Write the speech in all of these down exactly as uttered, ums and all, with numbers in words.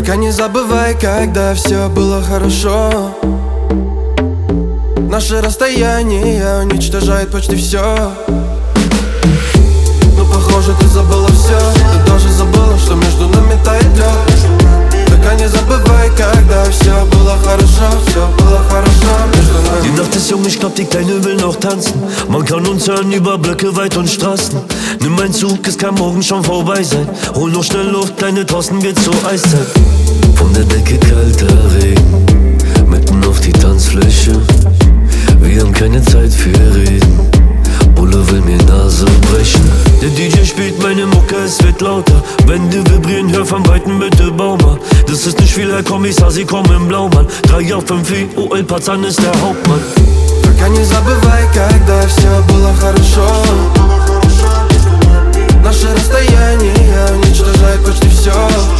Только не забывай, когда все было хорошо. Наше расстояние уничтожает почти все. Ну похоже, ты забыла все. Ты тоже забыла, что между нами тает лед. Только не забывай, когда все было хорошо. Все было хорошо между нами. Die Nacht ist jung, ich glaub die Kleine will noch tanzen. Man kann uns hören über Blöcke, weit und Straßen. Nimm mein Zug, es kann morgen schon vorbei sein. Hol noch schnell Luft, kleine draußen wird's so Eiszeit. Von der Decke kalter Regen, mitten auf die Tanzfläche. Wir haben keine Zeit für Reden. Bulle will mir Nase brechen. Der D J spielt meine Mucke, es wird lauter. Wände vibrieren, hör von Weitem bitte bau mal. Das ist nicht viel, Herr Kommissar, Sie kommen im Blaumann. Drei auf fünf wie O L Pazan ist der Hauptmann. Только не забывай, когда все было хорошо. Наше расстояние уничтожает почти все.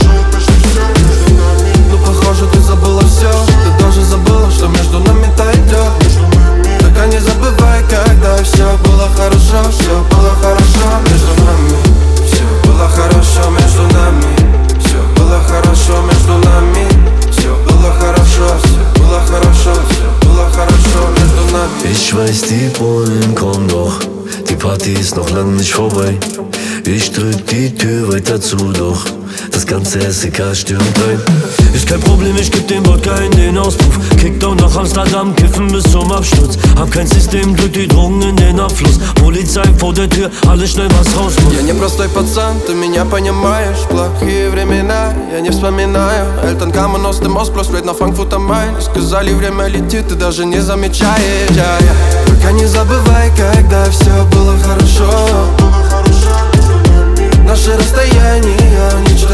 Ну похоже, ты забыла все. Ты тоже забыла, что между нами тает лед. Только не забывай, когда все было хорошо. Все было хорошо между нами. Все было хорошо между нами. Все было хорошо между nami. Все было хорошо, все было хорошо, все было хорошо между nami. Ich weiß, die Bullen kommen doch. Die Party ist noch lang nicht vorbei. Ich drück die Tür weiter zu, doch das ganze S E K stürmt ein. Ist kein Problem, ich geb dem Wodka in den Auspuff. Kickdown nach Amsterdam, kiffen bis zum Absturz. Hab kein System, drück die Drogen in den Abfluss. Polizei vor der Tür, alles schnell was raus muss. Я не простой пацан, ты меня понимаешь. Плохие времена, я не вспоминаю. Эльтон Камен, Остем Оспло, сплит на Франкфурт am Main. Сказали, время летит, ты даже не замечаешь. yeah, yeah. Только не забывай, когда все было хорошо. Наше расстояние уничтожает